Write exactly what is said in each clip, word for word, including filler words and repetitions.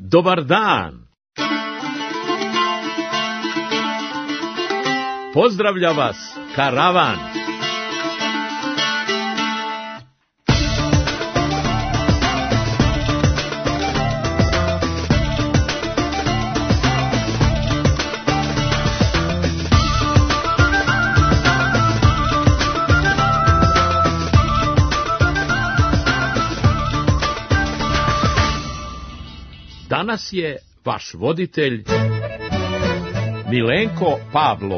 Dobar dan! Pozdravlja vas karavan! Danas je vaš voditelj Milenko Pavlov.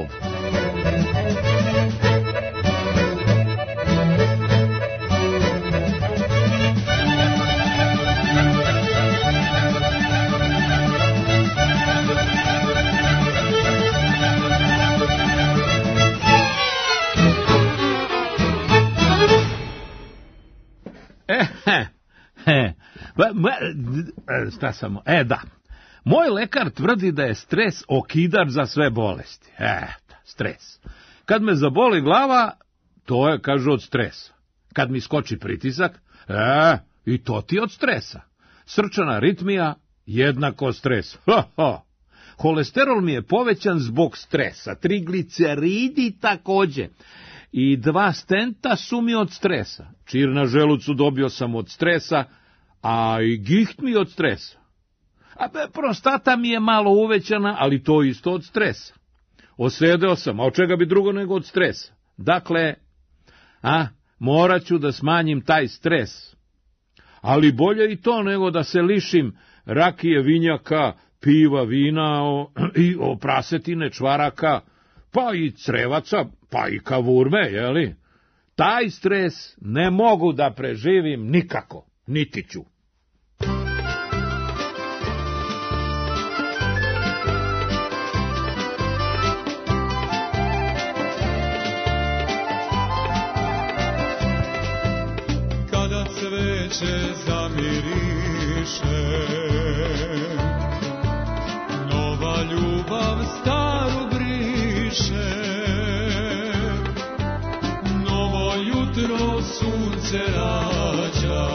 E, he, šta sam, e da, moj lekar tvrdi da je stres okidač za sve bolesti. E, stres. Kad me zaboli glava, to je, kaže, od stresa. Kad mi skoči pritisak, e, i to ti od stresa. Srčana aritmija, jednako stres. Ha, ha. Holesterol mi je povećan zbog stresa, trigliceridi takođe. I dva stenta su mi od stresa. Čir na želucu dobio sam od stresa, a i giht mi od stresa. A be, prostata mi je malo uvećana, ali to isto od stresa. Osedeo sam, a od čega bi drugo nego od stresa? Dakle, a, morat ću da smanjim taj stres. Ali bolje i to nego da se lišim rakije, vinjaka, piva, vina, o, i o prasetine, čvaraka, pa i crevaca, pa i kavurme, jeli? Taj stres ne mogu da preživim nikako, niti ću. Kada cveće zamiriše, nova ljubav staru briše, novo jutro sunce rađa,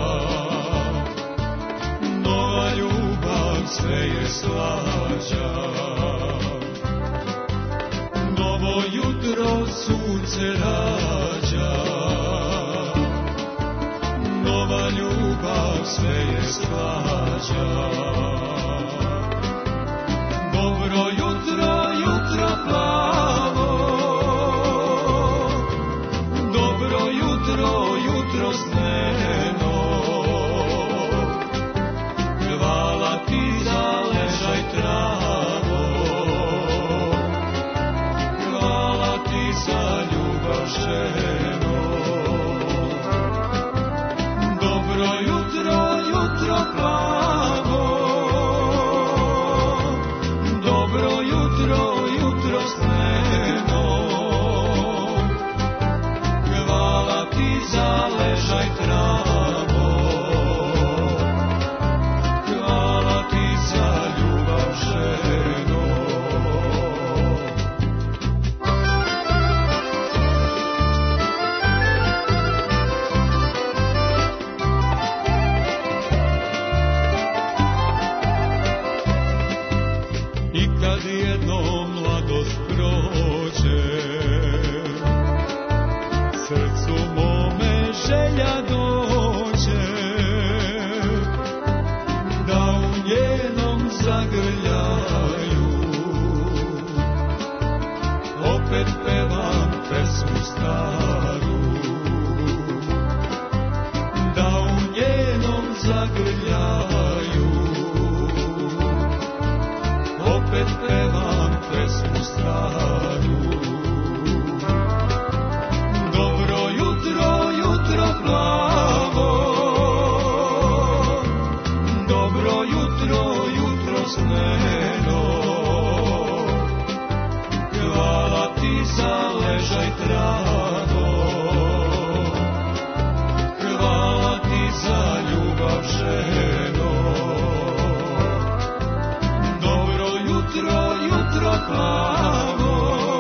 nova ljubav sve je slađa, novo jutro sunce rađa, nova ljubav sve je slađa. Dobro jutro, jutro plavo, dobro jutro, jutro sneno, hvala ti za ležaj travo, hvala ti za ljubav ženo. Dobro jutro, jutro plavo, dobro jutro, jutro sneno, hvala ti za ležaj travo, hvala ti za ljubav ženo. I kad jednom mladost prođe, srcu mome želja dođe, da u njenom zagrljaju opet pevam pesmu staru, da u njenom zagrljaju opet pevam pesmu staru. Dobro jutro, jutro plavo, dobro jutro, jutro sneno, hvala ti za ležaj travo, hvala ti za ljubav ženo. Dobro jutro, jutro plavo,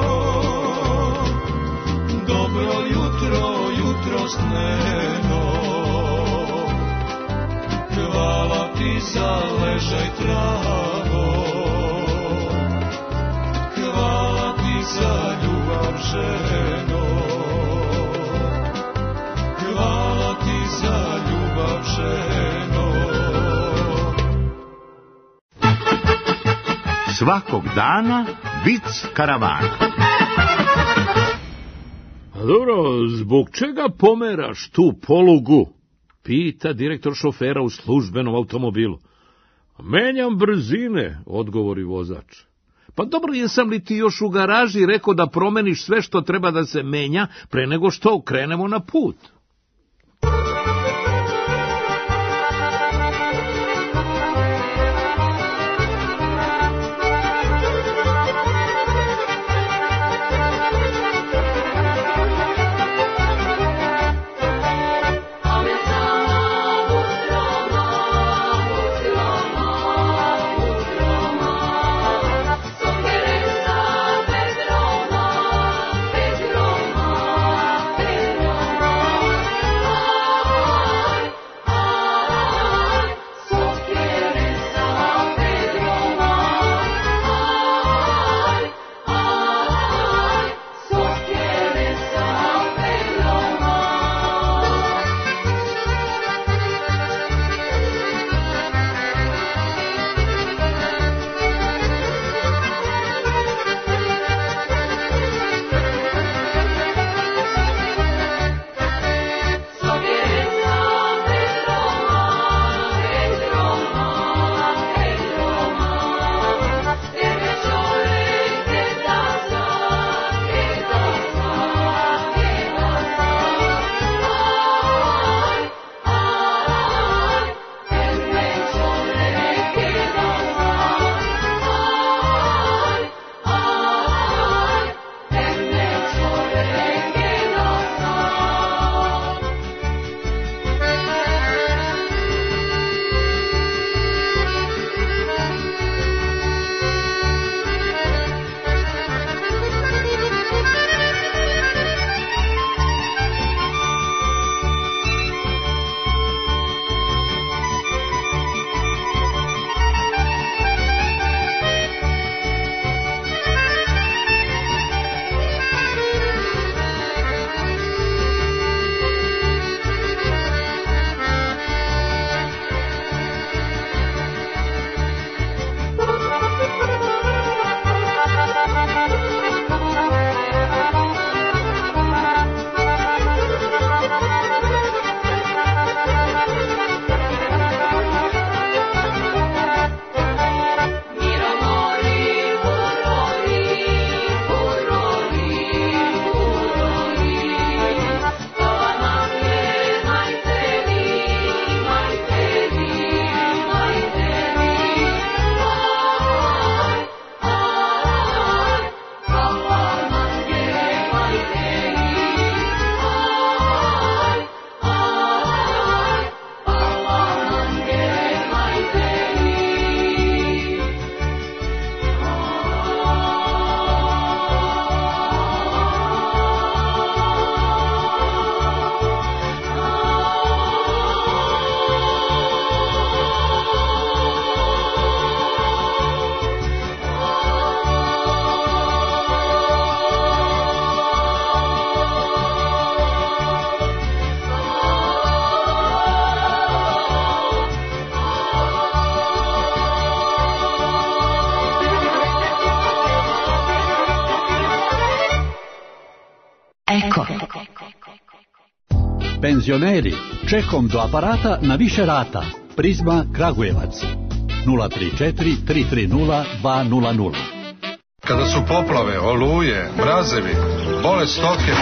dobro jutro, jutro sneno, hvala ti za ležaj ležaj travo. Hvala ti za ljubav, ženo. Hvala ti za ljubav, ženo. Svakog dana vic karavana. A dobro, zbog čega pomeraš tu polugu? Pita direktor šofera u službenom automobilu. Menjam brzine, odgovori vozač. Pa dobro, jesam li ti još u garaži rekao da promeniš sve što treba da se menja pre nego što krenemo na put? Eko. Penzioneri, čekom do aparata na više rata. Prizma Kragujevac. nula tri četiri tri tri nula dva nula nula. Kada su poplave, oluje, mrazevi, bole stoke.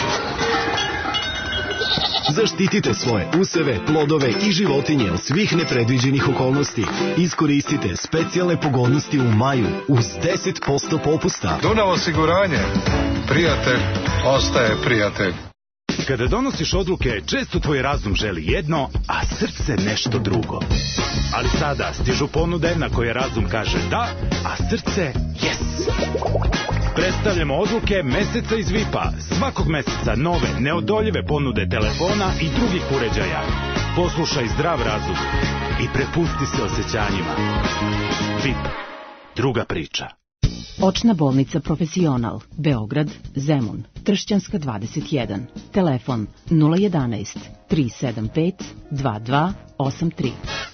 Zaštitite svoje useve, plodove i životinje od svih nepredviđenih okolnosti. Iskoristite specijalne pogodnosti u maju uz deset posto popusta. Dunav osiguranje. Prijatelj ostaje prijatelj. Kada donosiš odluke, često tvoj razum želi jedno, a srce nešto drugo. Ali sada stižu ponude na koje razum kaže da, a srce yes. Predstavljamo odluke meseca iz V I P-a. Svakog meseca nove, neodoljive ponude telefona i drugih uređaja. Poslušaj zdrav razum. i prepusti se osjećanjima. V I P, druga priča. Očna bolnica Profesional, Beograd, Zemun, Tršćanska dvadeset jedan. Telefon nula jedanaest tri sedam pet dva dva osam tri.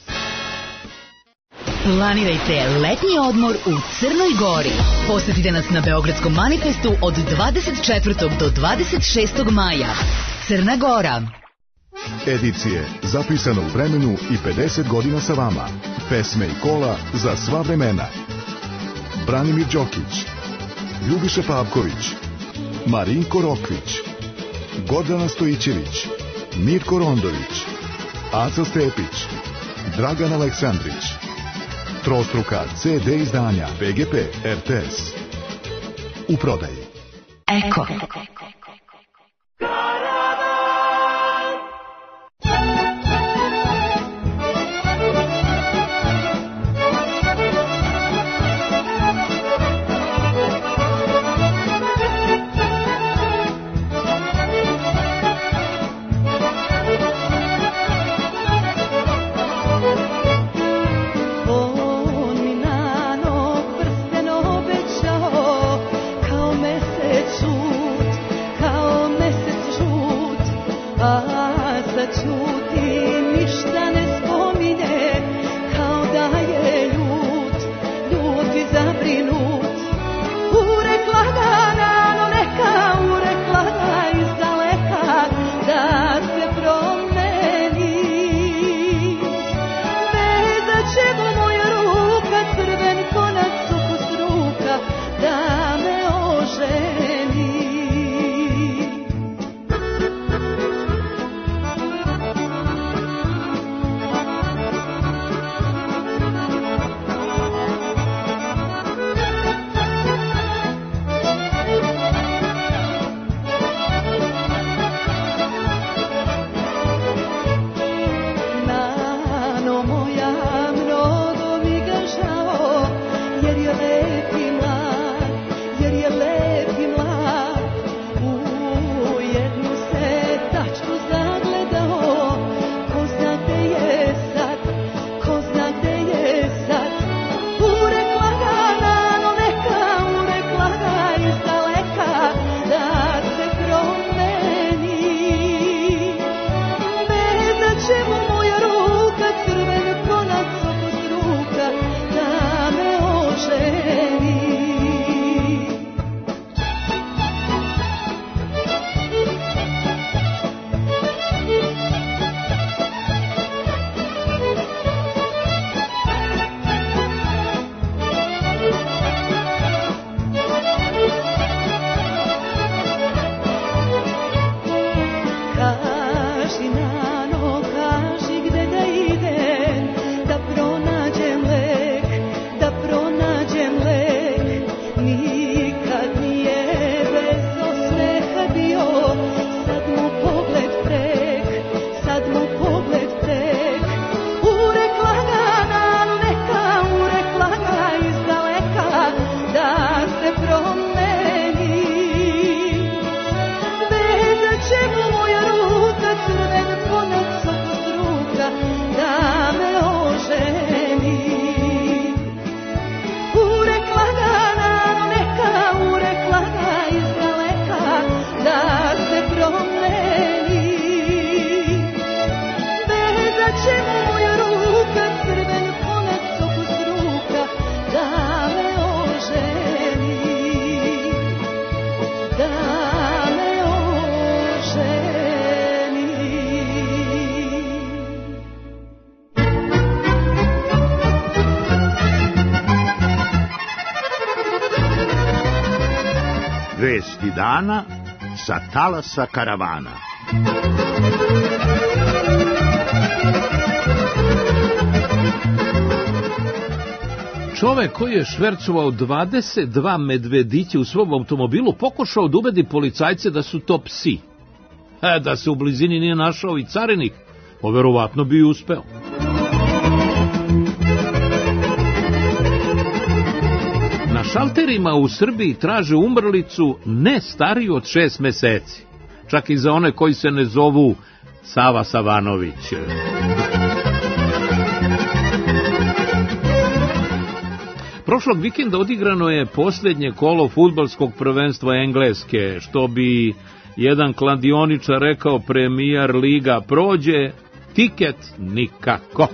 Planirajte letnji odmor u Crnoj Gori. Posetite nas na Beogradskom manifestu od dvadeset četvrtog do dvadeset šestog maja. Crna Gora. Edicije zapisano u vremenu i pedeset godina sa vama. Pesme i kola za sva vremena. Branimir Đokić, Ljubiša Pavković, Marinko Rokvić, Gordana Stojićević, Mirko Rondović, Aca Stepić, Dragan Aleksandrić. Trostruka ce de izdanja P G P R T S. U prodaji. Eko. Vesti dana sa talasa karavana. Čovek koji je švercovao dvadeset dva medvedića u svom automobilu pokušao da ubedi policajce da su to psi. E, da se u blizini nije našao i carinik, verovatno bi i uspeo. Na šalterima u Srbiji traže umrlicu ne stariju od šest meseci. Čak i za one koji se ne zovu Sava Savanović. Prošlog vikenda odigrano je posljednje kolo fudbalskog prvenstva Engleske, što bi jedan kladioničar rekao, Premier liga prođe, tiket nikako.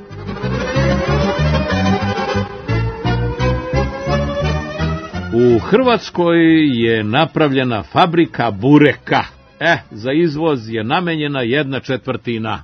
U Hrvatskoj je napravljena fabrika bureka. E, za izvoz je namenjena jedna četvrtina.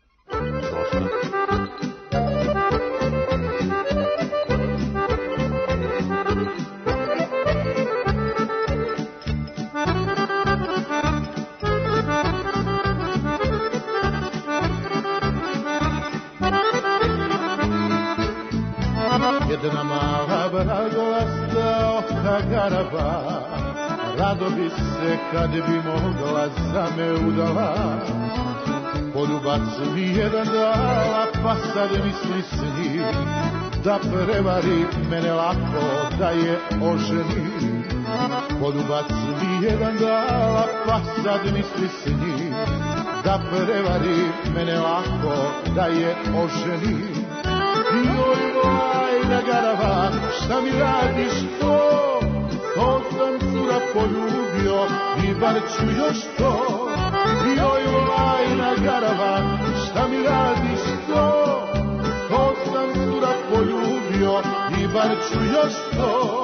Jedna mala vragolasta oka garava, rado bi se kad bi mogla za me udala. Poljubac mi jedan dala, pa sad misli s njim, da prevari mene lako, da je oženi. Poljubac mi jedan dala, pa sad misli s njim, da prevari mene lako, da je oženi. Joj, lajna garava, šta mi radiš to? To sam cura poljubio i bar ću još to. Joj, lajna garava, šta mi radiš to? To sam cura poljubio i bar ću još to.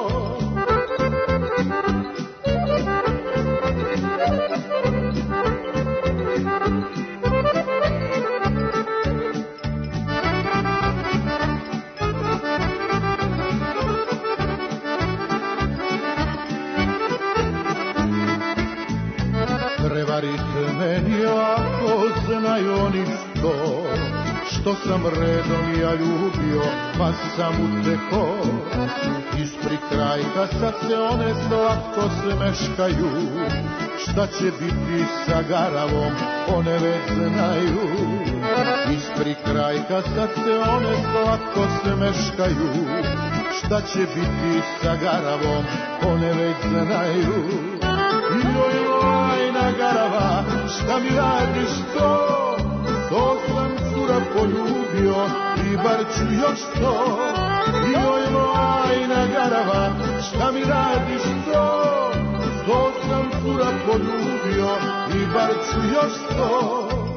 Prevarite meni ako znaju oni što, što sam redom ja ljubio, pa sam uteko. Ispri krajka sad se one slatko smeškaju, šta će biti sa garavom, one već znaju. Ispri krajka sad se one slatko smeškaju, šta će biti sa garavom, one već znaju. Joj, lajna garava, šta mi radiš to? To sam cura poljubio i bar ću još to. Joj, lajna garava, šta mi radiš to? To sam cura poljubio i bar ću još to.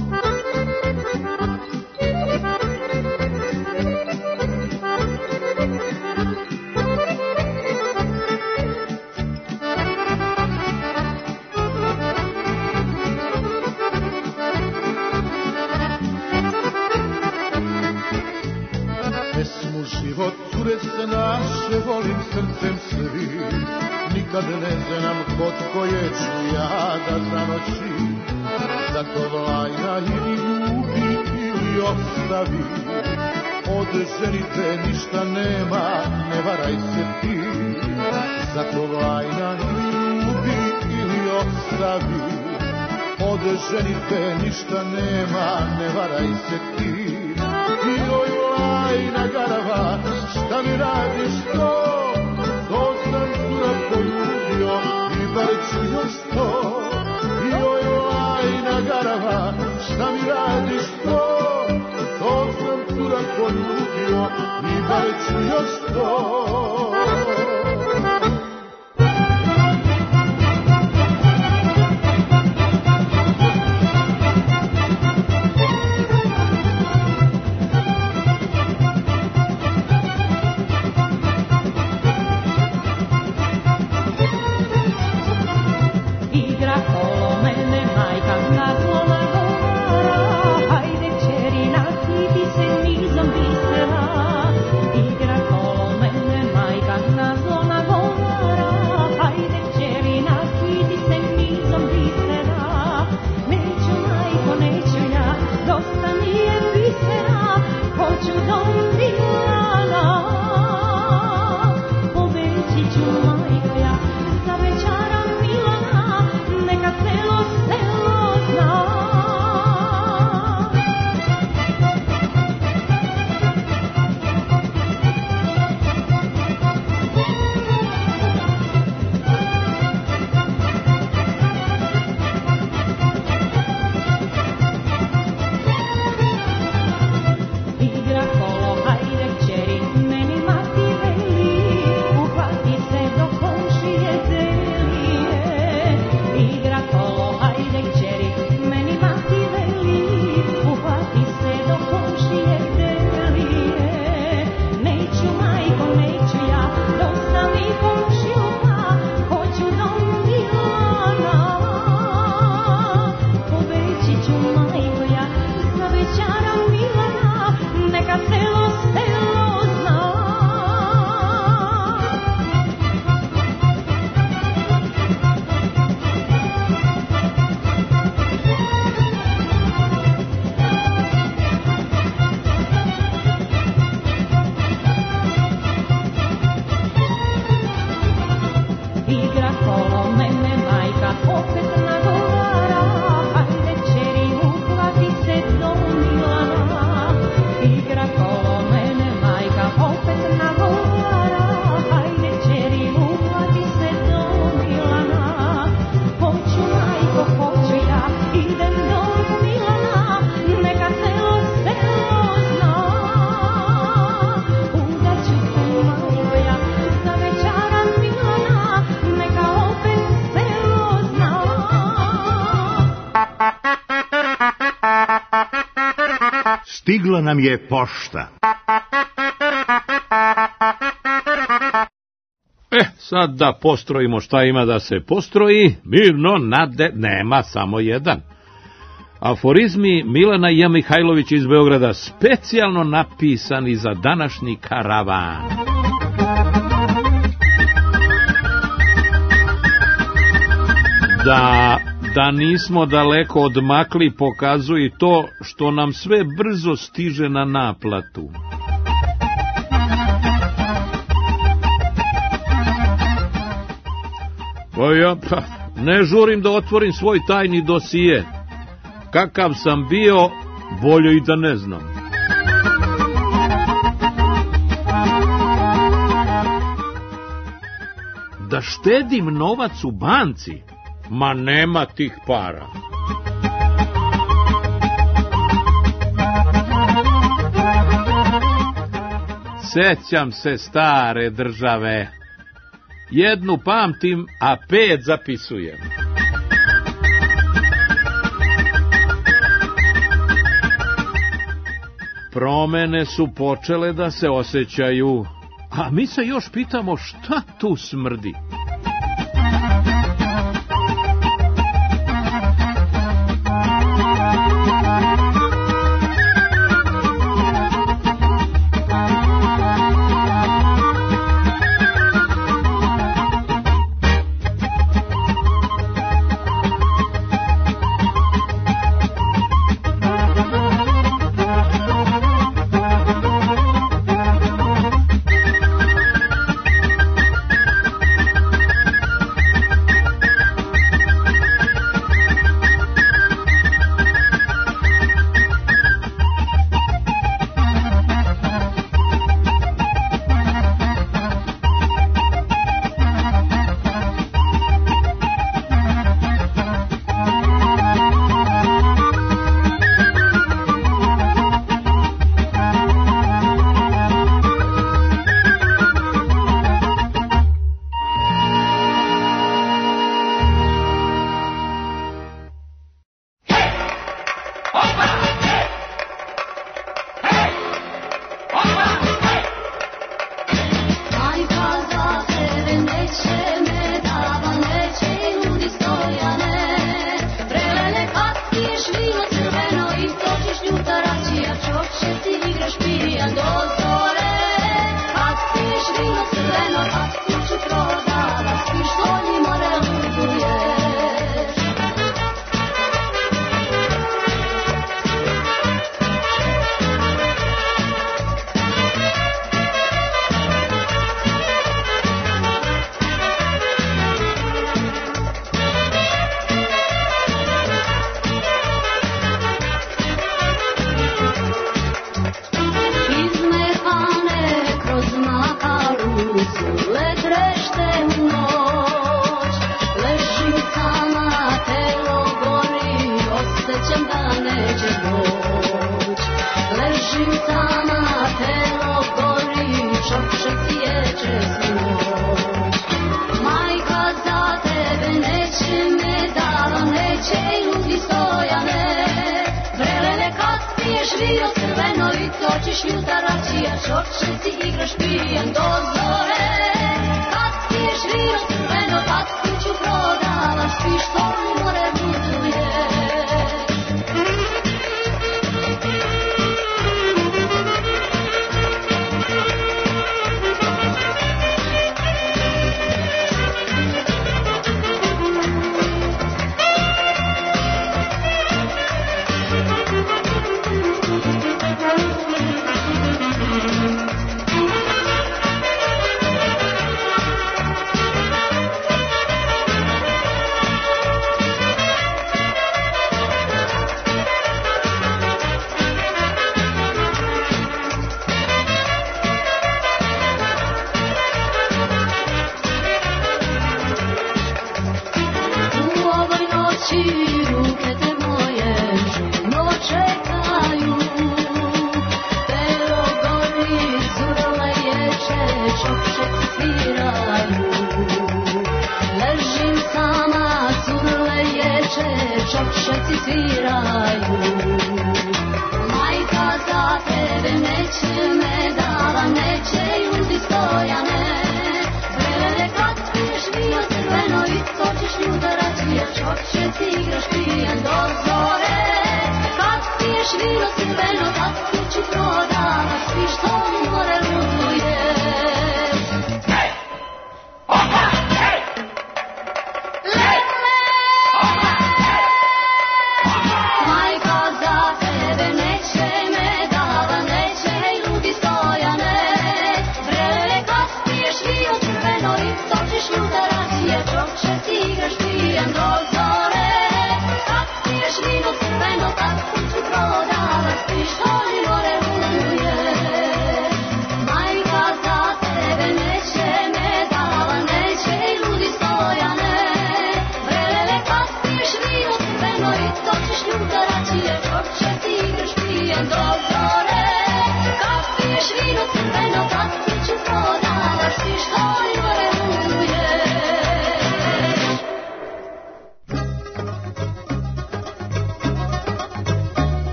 Život cure se naše volim srcem svi, nikad ne znam kod koje ću ja da zanoći. Zato lajna ili ljubi ili ostavi, od ženite ništa nema, ne varaj se ti. Zato lajna ili ljubi ili ostavi, od ženite ništa nema, ne varaj se ti. Joj, lajna garava, šta mi radiš to? To sam cura poljubio i bar ću još to. Joj, lajna garava, šta mi radiš to? To sam cura poljubio i bar ću još to. Igra kolo mene, Stigla nam je pošta. E, sad da postrojimo šta ima da se postroji, mirno nade, nema samo jedan. Aforizmi Milana J. Mihajlović iz Beograda, specijalno napisani za današnji karavan. Da, da nismo daleko odmakli pokazuje i to što nam sve brzo stiže na naplatu. Pa ja pa, ne žurim da otvorim svoj tajni dosije. Kakav sam bio, bolje i da ne znam. Da štedim novac u banci? Ma nema tih para. Sećam se stare države. Jednu pamtim, a pet zapisujem. Promene su počele da se osjećaju, a mi se još pitamo šta tu smrdi.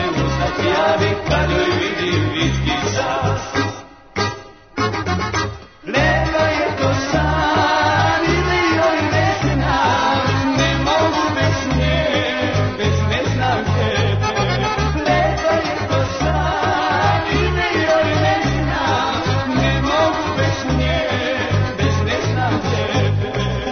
se uzdat javi kad joj vidim vitki sas. Lepa je to san ili joj ne znam, ne mogu bez nje, bez ne znam tebe. Lepa je to san ili joj ne znam, ne mogu bez nje, bez ne znam tebe.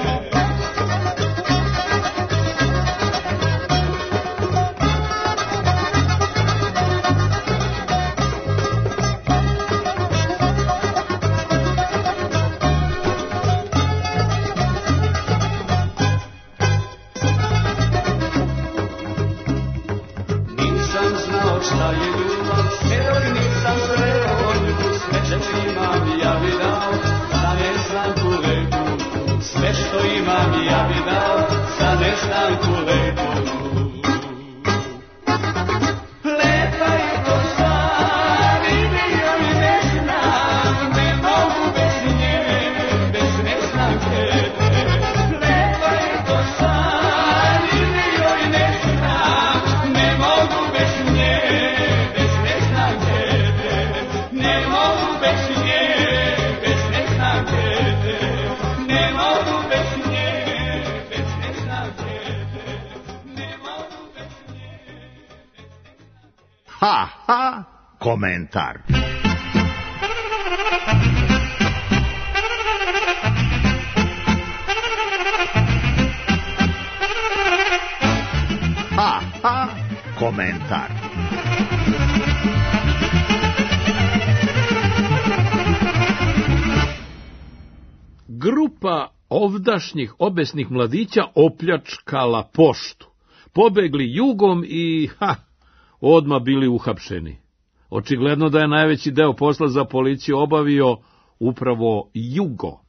Nisam znao šta je ljubav, sve dok nisam sreo nju, sve što imam ja bi dao, za neznanku lepu. Sve što imam ja bi dao, za neznanku lepu. Lepa je to san, ili joj ne znam, ne mogu bez nje, bez ne znam tebe. Lepa je to san, ili joj ne znam, ne mogu bez nje, bez ne znam tebe. Ne mogu bez nje, bez ne znam tebe. Ne mogu bez nje, bez ne znam tebe. Ne mogu bez nje. Ha, ha, komentar. Ha, ha, komentar. Grupa ovdašnjih obesnih mladića opljačkala poštu. Pobegli jugom i, ha, odmah bili uhapšeni. Očigledno da je najveći deo posla za policiju obavio upravo Jugo.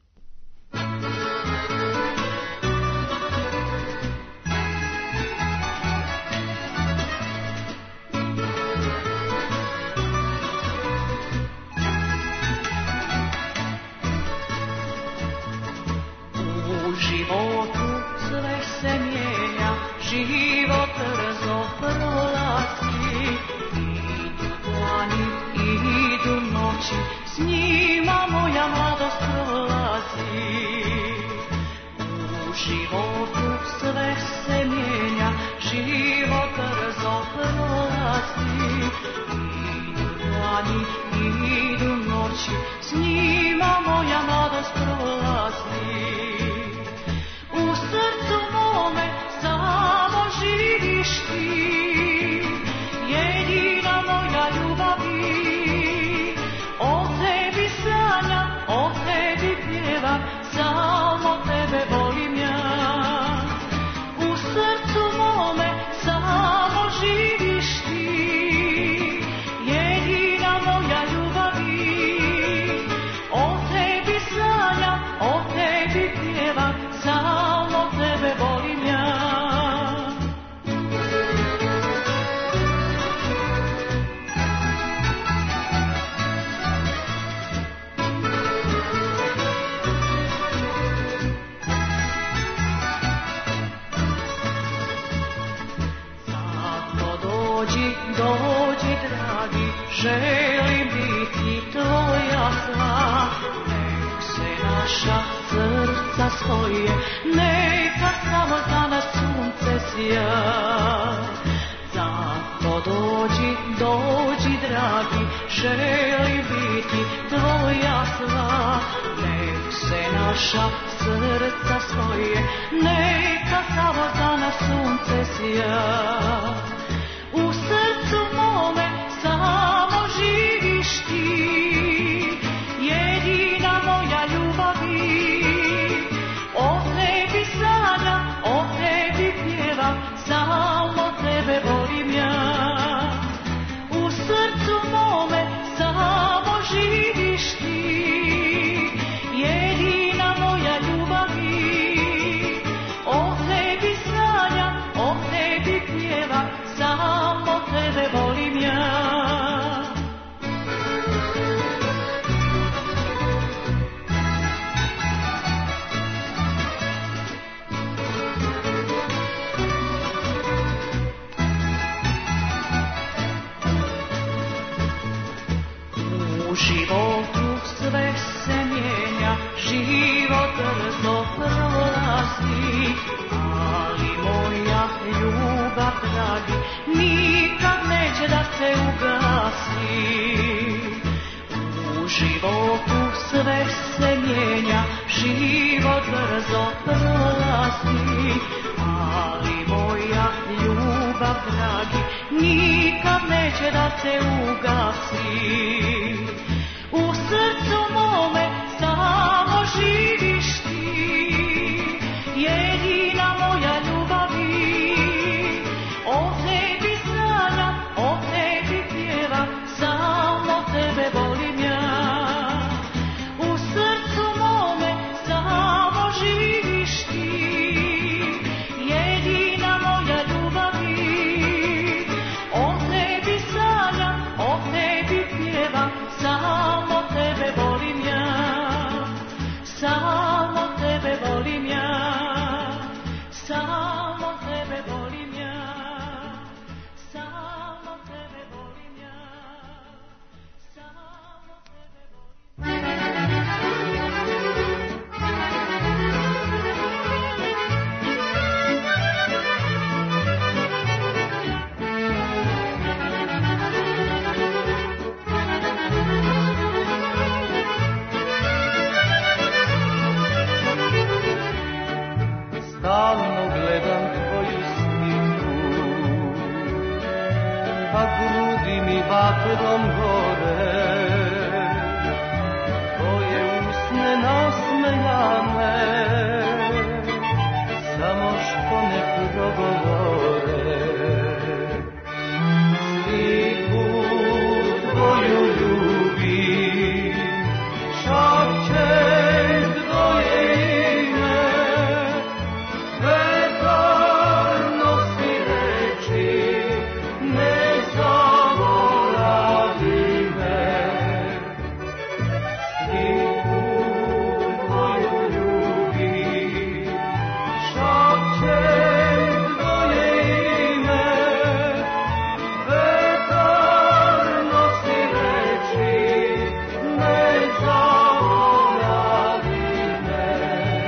U životu sve se mijenja, život brzo prolazi. Idu dani, idu noći, s njima moja mladost prolazi. U životu sve se mijenja, život brzo prolazi. Idu dani, idu noći, s njima moja mladost prolazi. U srcu mome samo živiš ti, jedina moja ljubavi. O tebi sanjam, o tebi pjevam, samo tebe volim ja. U srcu mome samo živiš ti, jedina moja ljubavi. O tebi sanjam, o tebi pjevam, samo tebe volim ja. Zato dođi, dođi dragi, želim biti tvoja sva. Nek se naša srca svoje, neka samo za nas sunce sja. Zato dođi, dođi dragi, želim biti tvoja sva. Nek se naša srca svoje, neka samo za nas sunce sja. U srcu mome samo živiš ti, jedina moja ljubavi. O tebi sanjam, o tebi pjevam, samo tebe volim ja. U srcu mome samo živiš ti, jedina moja ljubavi. O tebi sanjam, o tebi pjevam, životu sve se mijenja, život brzo prolazi, ali moja ljubav, dragi, nikad neće da se ugasi. U životu sve se mijenja, život brzo prolazi, ali moja ljubav, dragi, nikad neće da se ugasi. U srcu mome samo živiš ti, jedina moja ljubavi. O tebi sanjam, o tebi pjevam, samo tebe volim ja. U srcu mome samo živiš ti, jedina moja ljubavi. O tebi sanjam, o tebi pjevam, samo tebe volim ja, samo tebe volim ja, samo tebe volim ja, samo tebe volim ja, samo tebe volim ja. Stalno gledam tvoju sliku, a grudi mi vatrom gore. Tvoje usne nasmejane, samo što ne progovore. Sliku tvoju ljubim, šapćem tvoje ime. Vetar nosi reči, ne zaboravi me. Sliku tvoju ljubim, šapćem tvoje ime. Vetar nosi reči, ne zaboravi me.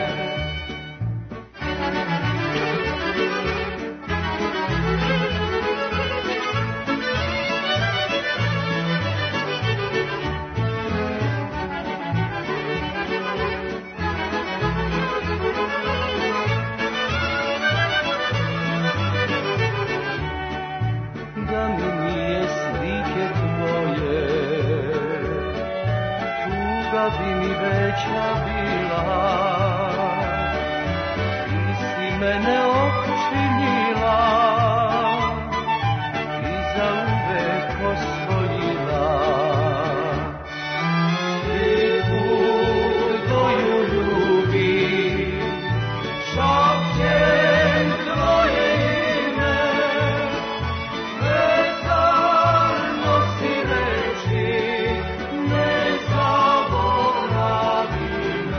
Da mi nije slike tvoje, tuga bi mi veća bila. Ti si mene opčinila i zauvek osvojila. Sliku tvoju ljubim, šapćem tvoje ime. Vetar nosi reči, ne zaboravi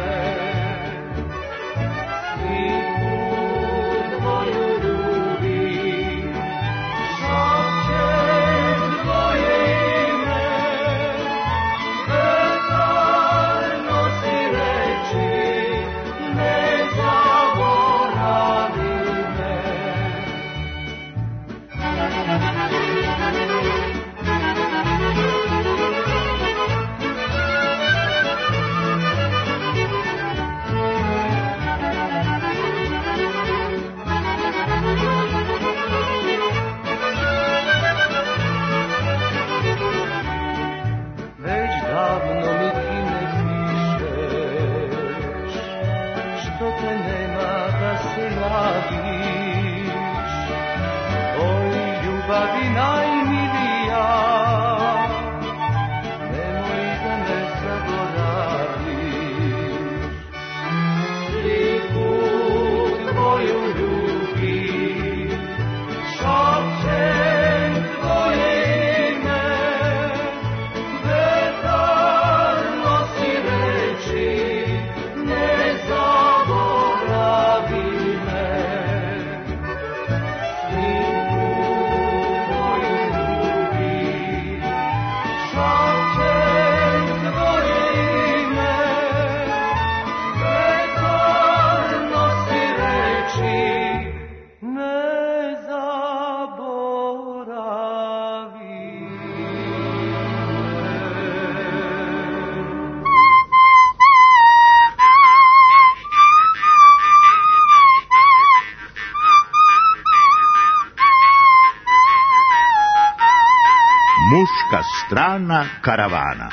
Muška strana karavana.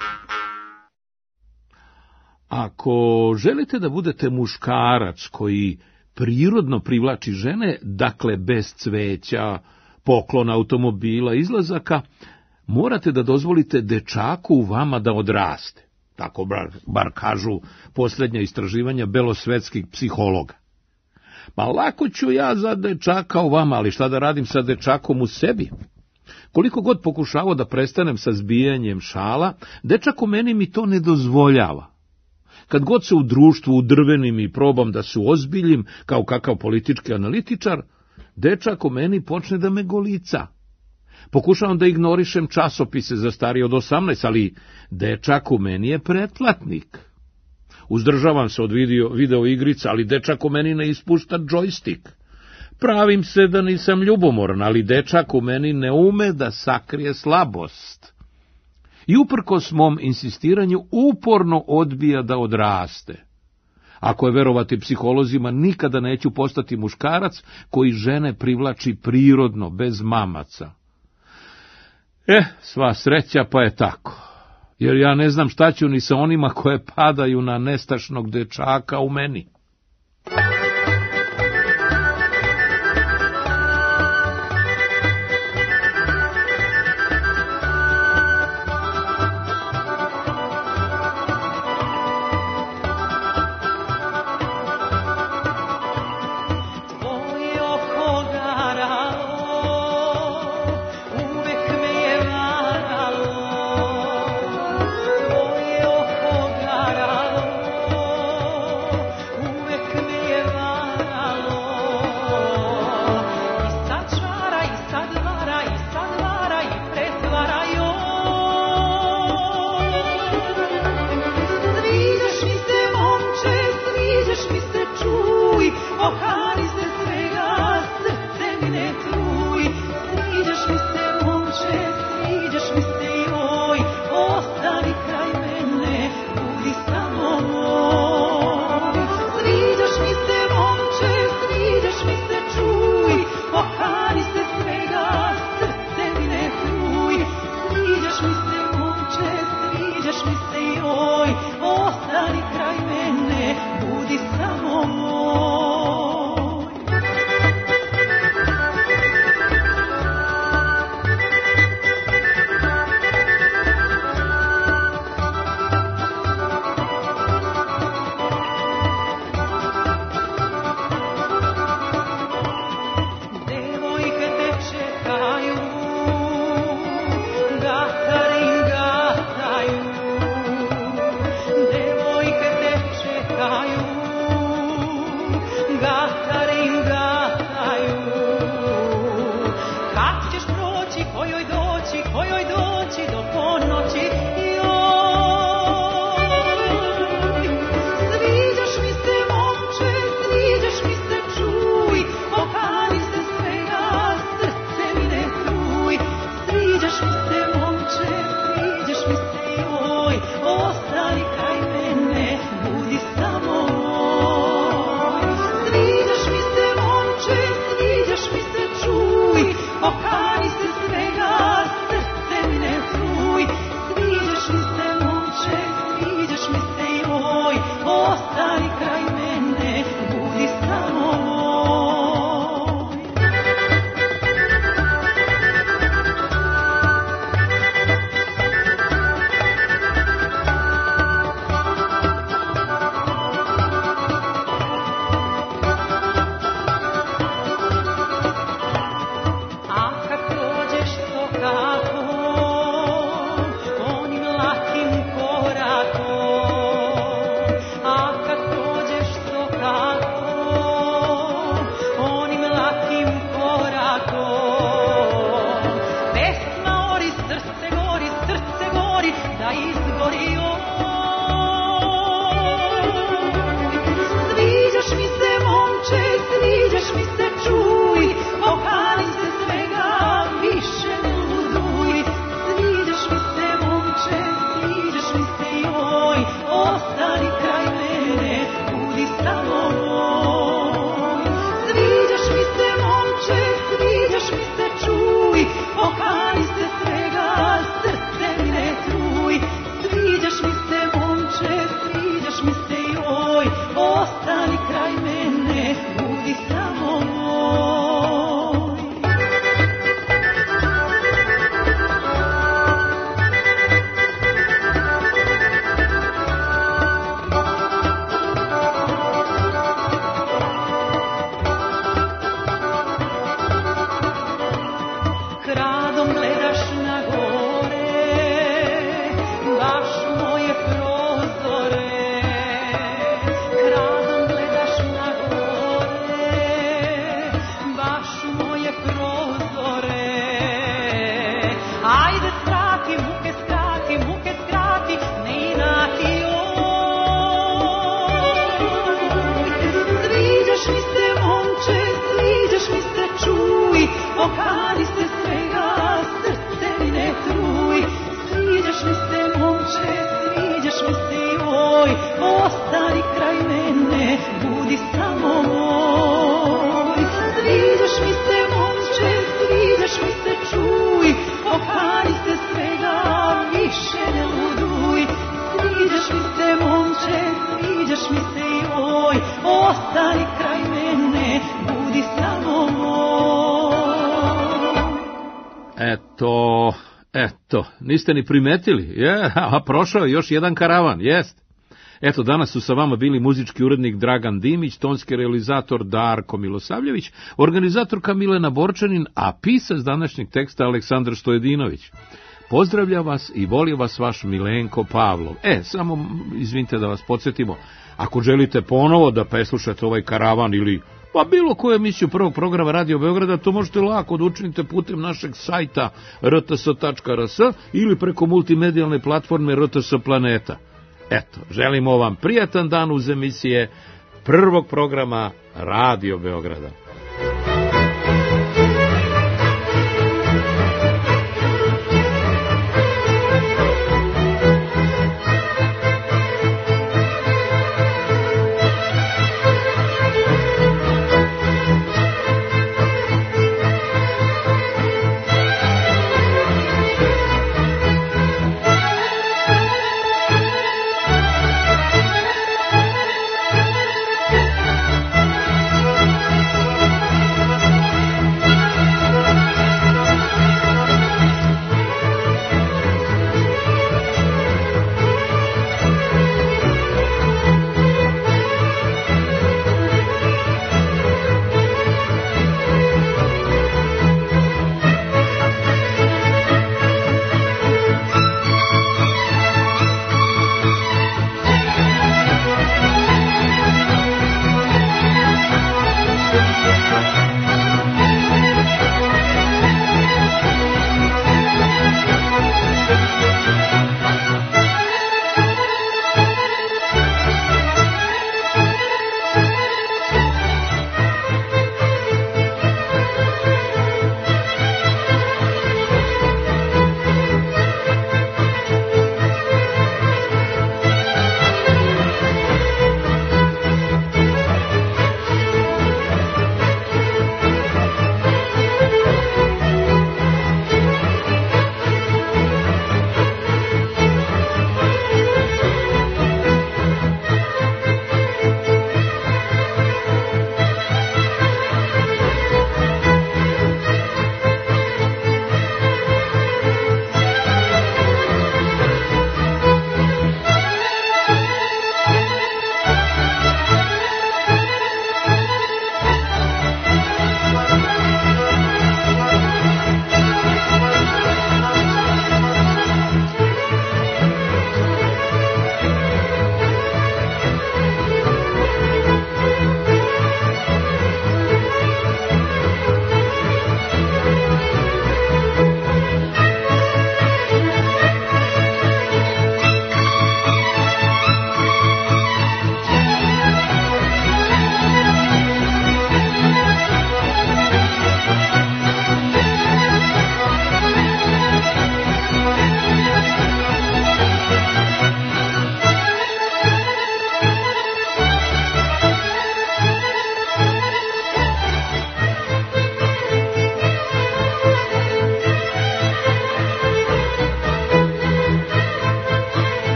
Ako želite da budete muškarac koji prirodno privlači žene, dakle bez cveća, poklona, automobila, izlazaka, morate da dozvolite dečaku u vama da odraste. Tako bar, bar kažu posljednja istraživanja belosvetskih psihologa. Ma lako ću ja za dečaka u vama, ali šta da radim sa dečakom u sebi? Koliko god pokušavao da prestanem sa zbijanjem šala, dečak u meni mi to ne dozvoljava. Kad god se u društvu udrvenim i probam da se ozbiljim kao kakav politički analitičar, dečak u meni počne da me golica. Pokušavam da ignorišem časopise za starije od osamnaest, ali dečak u meni je pretplatnik. Uzdržavam se od video, video igrica, ali dečak u meni ne ispušta džojstik. Pravim se da nisam ljubomoran, ali dečak u meni ne ume da sakrije slabost. I uprkos mom insistiranju uporno odbija da odraste. Ako je verovati psiholozima, nikada neću postati muškarac koji žene privlači prirodno, bez mamaca. Eh, sva sreća pa je tako, jer ja ne znam šta ću ni sa onima koje padaju na nestašnog dečaka u meni. Uvek O, eto, niste ni primetili, je, a prošao je još jedan karavan, jest. Eto, danas su sa vama bili muzički urednik Dragan Dimić, tonski realizator Darko Milosavljević, organizatorka Milena Borčanin, a pisac današnjeg teksta Aleksandar Stojedinović. Pozdravlja vas i voli vas vaš Milenko Pavlov. E, samo izvinite da vas podsjetimo, ako želite ponovo da preslušate ovaj karavan ili pa bilo koju emisiju prvog programa Radio Beograda, to možete lako da učinite putem našeg sajta r t s tačka r s ili preko multimedijalne platforme R T S Planeta. Eto, želimo vam prijatan dan uz emisije prvog programa Radio Beograda.